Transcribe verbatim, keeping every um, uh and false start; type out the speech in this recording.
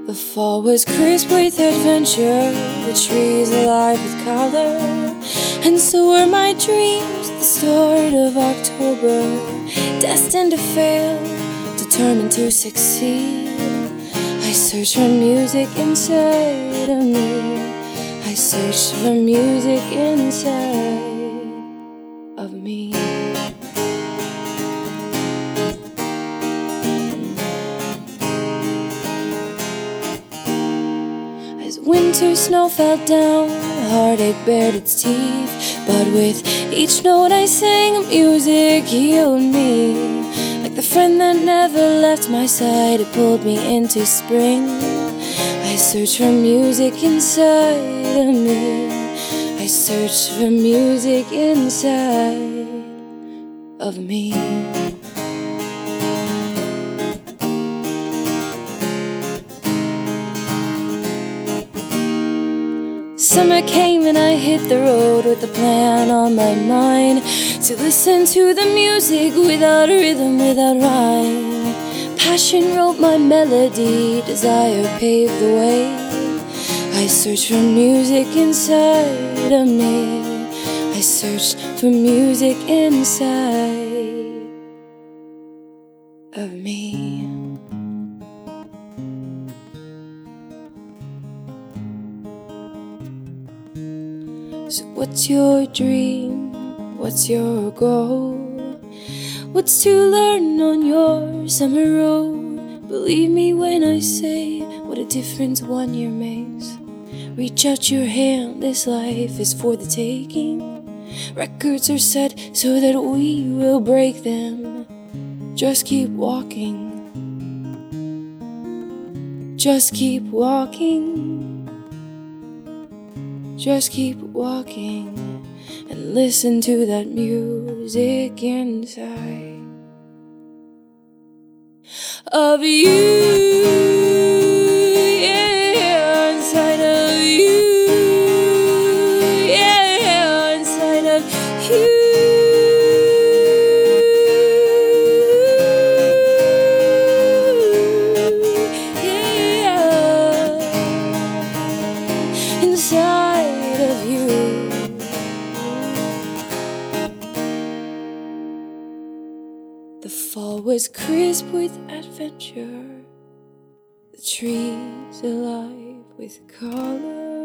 The fall was crisp with adventure, the trees alive with color, and so were my dreams at the start of October. Destined to fail, determined to succeed, I search for music inside of me. I search for music inside of me. As winter snow fell down, heartache bared its teeth, but with each note I sang, music healed me. Like the friend that never left my side, it pulled me into spring. I search for music inside of me. I search for music inside of me. Summer came and I hit the road with a plan on my mind to listen to the music without rhythm, without rhyme. Passion wrote my melody, desire paved the way. I search for music inside of me. I search for music inside of me. So what's your dream? What's your goal? What's to learn on your summer road? Believe me when I say what a difference one year makes. Reach out your hand, this life is for the taking. Records are set so that we will break them. Just keep walking. Just keep walking. Just keep walking and listen to that music inside of you, yeah, inside of you, yeah, inside of you, yeah, inside of you. The fall was crisp with adventure, the trees alive with color.